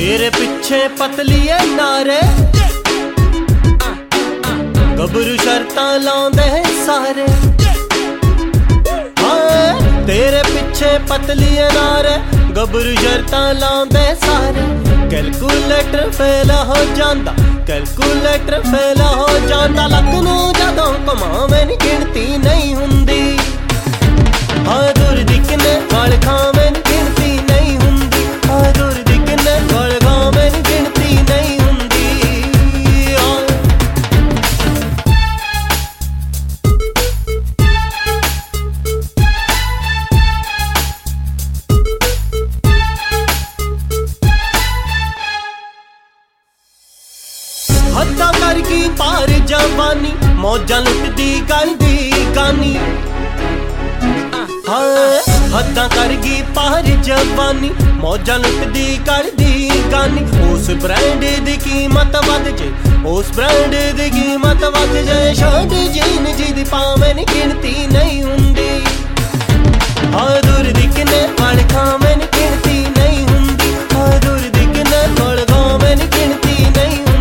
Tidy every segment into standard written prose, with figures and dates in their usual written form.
तेरे पिछे पतलीए नारे गबरू शर्तां लाउंदे सारे। तेरे पिछे पतलीए नारे गबरू शर्तां लाउंदे सारे। कैलकुलेटर फेल हो जांदा, कैलकुलेटर फेल हो जांदा। लक नूं जदों घुमावे नी गिणती नहीं हुंदी। हाँ दूर दिखने वाल खावे नी गिणती नहीं हुंदी। हाँ दूर दिखने वाल खावे नी गिणती नहीं हुंदी। हद्दां कर गई पार जवानी, मौजां लुटदी गलदी गानी। हद्दां कर गई पार जवानी, मौजां लुटदी गलदी गानी। उस ब्रांड दी कीमत वध जे, उस ब्रांड दी कीमत वध जे। शर्ट जीन जिदी पावे नी गिणती नहीं हुंदी। हाँ दूर दिखने वाल खावे नी गिणती नहीं हुंदी। हाँ दूर दिखने वाल खावे नी गिणती नहीं हुंदी।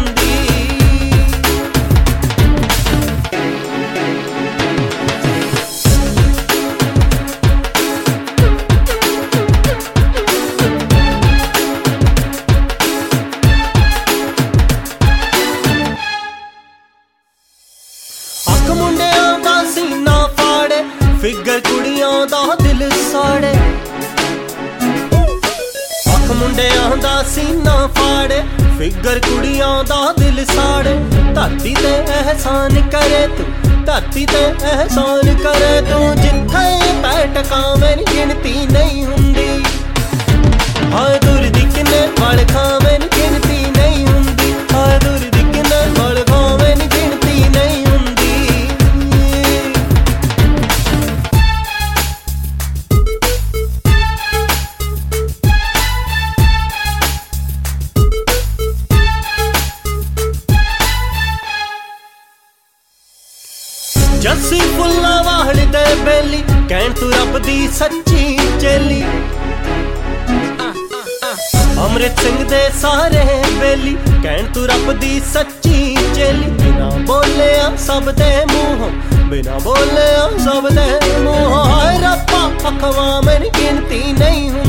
मुंडियां दा सीना फाड़े, फिगर कुड़ियां दा दिल साड़े। अख मुंडियां दा सीना फाड़े, फिगर कुड़ियां दा दिल साड़े। धरती ते एहसान करे तू, धरती ते एहसान करे तू। जिथे पैर टकावे नी गिणती नहीं हुंदी। हाँ दूर दिखने वाल खावे नी गिणती नहीं हुंदी। हाँ दूर दिखने वाल खावे नी गिणती नहीं हुंदी। जस्सी फुल्ला वाहड़ दे बेली, कहण तू रब दी सच्ची चेली। अमृत सिंह दे सारे बेली, कहण तू रब दी सच्ची चेली। बिना बोलिया सब दे मूंहों, बिना बोलिया सब दे मूंहों। हाय रब्बा अखवां में गिनती नहीं।